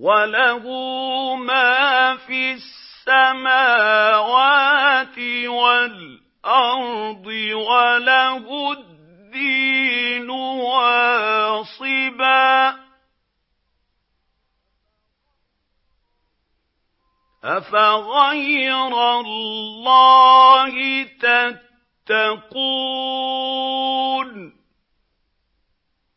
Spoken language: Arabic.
وَلَهُ مَا فِي السَّمَاوَاتِ وَالْأَرْضِ وَلَهُ الدِّينُ وَاصِبًا. أَفَغَيْرَ اللَّهِ تَتَّقُونَ